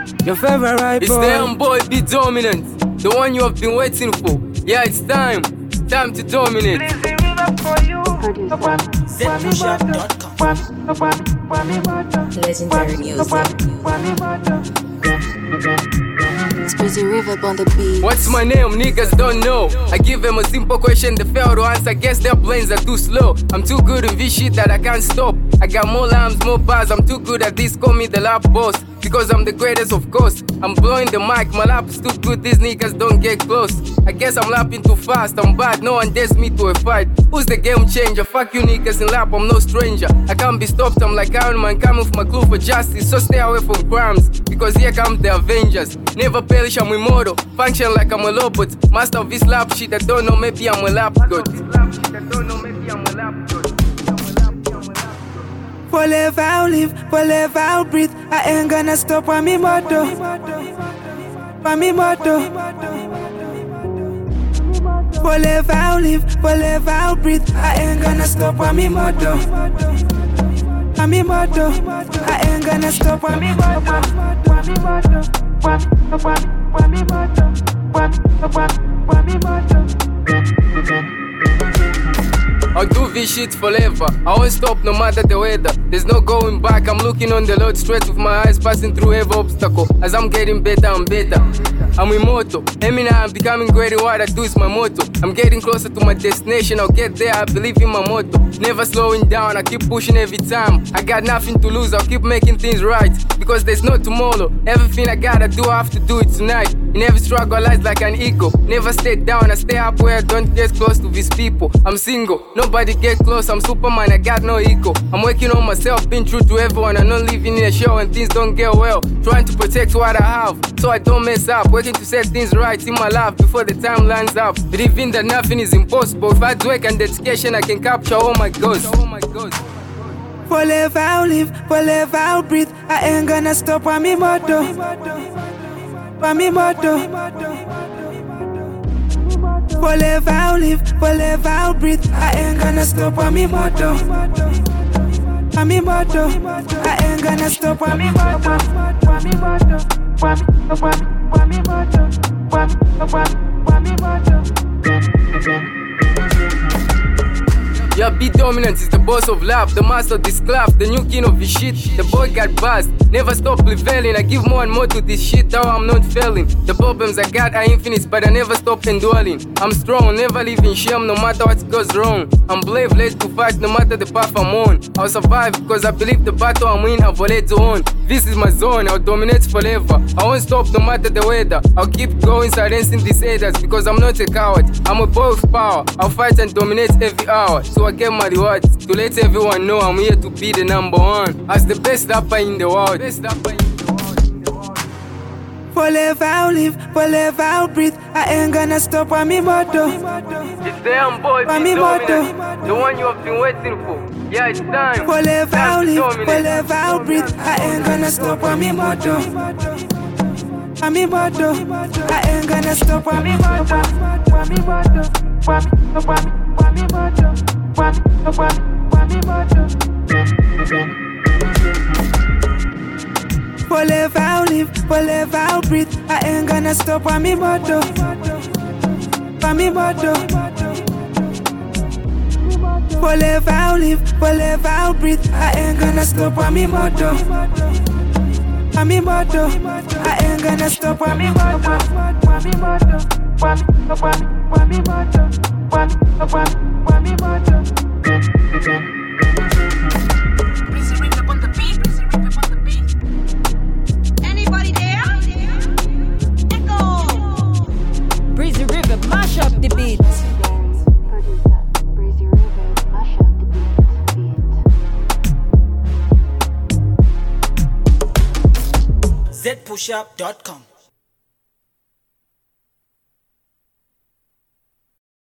Your favorite boy. It's them boy, be dominant. The one you have been waiting for. Yeah, it's time. Time to dominate. Legendary music. It's Breezy River on the beat. What's my name? Niggas don't know. I give them a simple question, they fail to answer. Guess their brains are too slow. I'm too good in this shit that I can't stop. I got more lines, more bars. I'm too good at this, call me the lap boss. Because I'm the greatest, of course. I'm blowing the mic, my lap is too good. These niggas don't get close. I guess I'm lapping too fast. I'm bad, no one dares me to a fight. Who's the game changer? Fuck you niggas in lap, I'm no stranger. I can't be stopped, I'm like Iron Man coming with my crew for justice. So stay away from crimes, because here comes the Avengers. Never perish, I'm immortal. Function like I'm a robot. Master of this lap shit, I don't know, maybe I'm a lap god. Forever I'll live, forever I'll breathe. I ain't gonna stop on me motto. On me motto. Forever I'll live, forever I'll breathe. I ain't gonna stop on me motto. On me motto. I ain't gonna stop on me motto. On me motto. On me motto. I'll do this shit forever. I won't stop no matter the weather. There's no going back. I'm looking on the road straight with my eyes passing through every obstacle. As I'm getting better and better, I'm immortal. Eminem, I'm becoming great in what I do is my motto. I'm getting closer to my destination. I'll get there, I believe in my motto. Never slowing down, I keep pushing every time. I got nothing to lose, I'll keep making things right. Because there's no tomorrow. Everything I gotta do, I have to do it tonight. In every struggle, I rise like an eagle. Never stay down, I stay up where I don't get close to these people. I'm single, nobody get close, I'm Superman, I got no ego. I'm working on myself, being true to everyone. I'm not living in a show and things don't get well. Trying to protect what I have, so I don't mess up. Working to set things right in my life before the time lines up. Believing that nothing is impossible. If I do work and dedication, I can capture all my goals. Forever I'll live, forever I'll breathe. I ain't gonna stop on me motto. On me motto. Forever I'll live, forever I'll breathe. I ain't gonna stop on me motto. On me motto. I ain't gonna stop on me motto. On me motto. On me motto. On me motto. Yeah, be dominant is the boss of love, the master of this craft, the new king of this shit. The boy got buzzed, never stop prevailing. I give more and more to this shit, though I'm not failing. The problems I got are infinite, but I never stop enduring. I'm strong, never live in shame, no matter what goes wrong. I'm brave, late to fight, no matter the path I'm on. I'll survive, because I believe the battle I'm in, I've already won. This is my zone, I'll dominate forever. I won't stop no matter the weather. I'll keep going, silencing these haters, because I'm not a coward. I'm a boy with power, I'll fight and dominate every hour. So I get my rewards, to let everyone know I'm here to be the number one. As the best rapper in the world. Forever I'll live, forever I'll breathe. I ain't gonna stop on me motto. It's them boy, be dominant. The one you have been waiting for. Yeah, it's time. Forever I'll live, forever I'll breathe. I ain't gonna stop on me motto. On me motto. I ain't gonna stop on me motto. On me motto. On me motto. On me motto. Forever I'll live, forever I'll breathe. I ain't gonna stop on me motto. On me motto. Forever I'll live, forever I'll breathe. I ain't gonna stop on me motto. On me motto. I ain't gonna stop on me motto. On me motto. On me motto. On me motto. Breezy River on the beat. Breezy River on the beat. Anybody there? Echo. Breezy River, mash up the beat. Producer, Breezy River, mash up the beat. zpushup.com